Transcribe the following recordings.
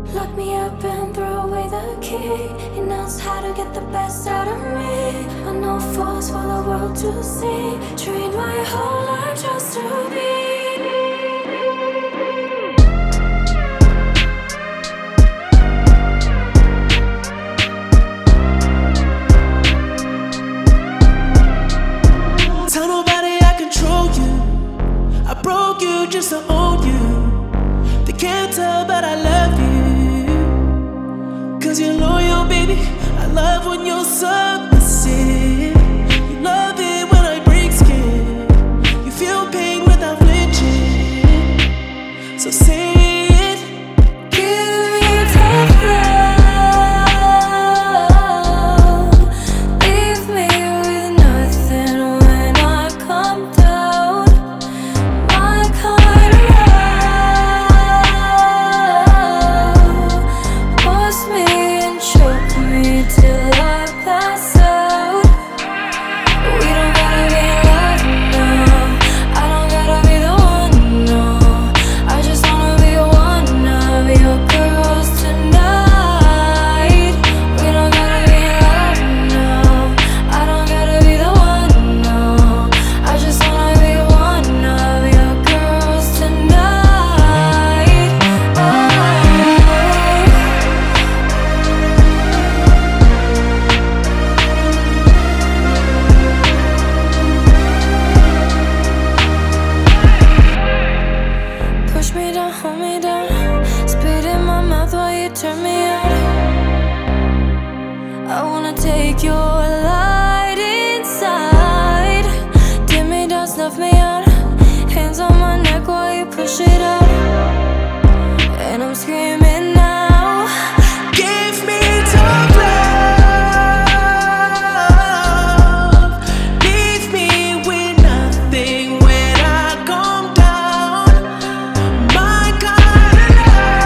Lock me up and throw away the key. He knows how to get the best out of me. I know force for the world to see. Train my whole life just to be. Tell nobody I control you. I broke you just to own you. They can't tell, but I love you. Cause you're loyal, baby. I love when you're submissive. You love it when I break skin. You feel pain without flinching. So say it. Give me tough love. Leave me with nothing when I come down. My kind of love. Force me and choke me till I pass out. We don't gotta be in love, no. I don't gotta be the one, no. I just wanna be one of your girls tonight. We don't gotta be in love, no. I don't gotta be the one, no. I just wanna be one of your girls tonight. Push me down, hold me down. Spit in my mouth while you turn me on. I wanna take your light inside. Dim me down, snuff me out. Hands on my neck while you push it out. And I'm screaming now. Give me tough love. Leave me with nothing when I come down. My kind of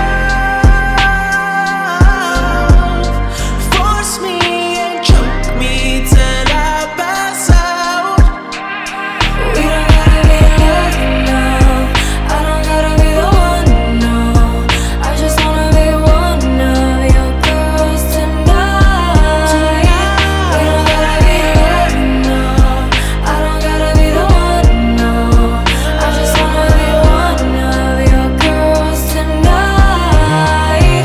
love. Force me and choke me till I pass out. We don't gotta be in love, no. I don't gotta be the one, no. I just wanna be one of your girls tonight. We don't gotta be in love, no. I don't gotta be the one, no. I just wanna be one of your girls tonight.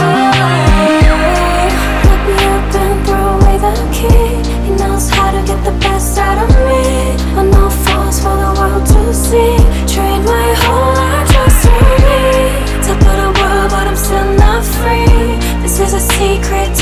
Look me up and throw away the key. He knows how to get the best out of me. I know force for the world to see. Train my whole life just to be. Top of the world, but I'm still not free. This is a secret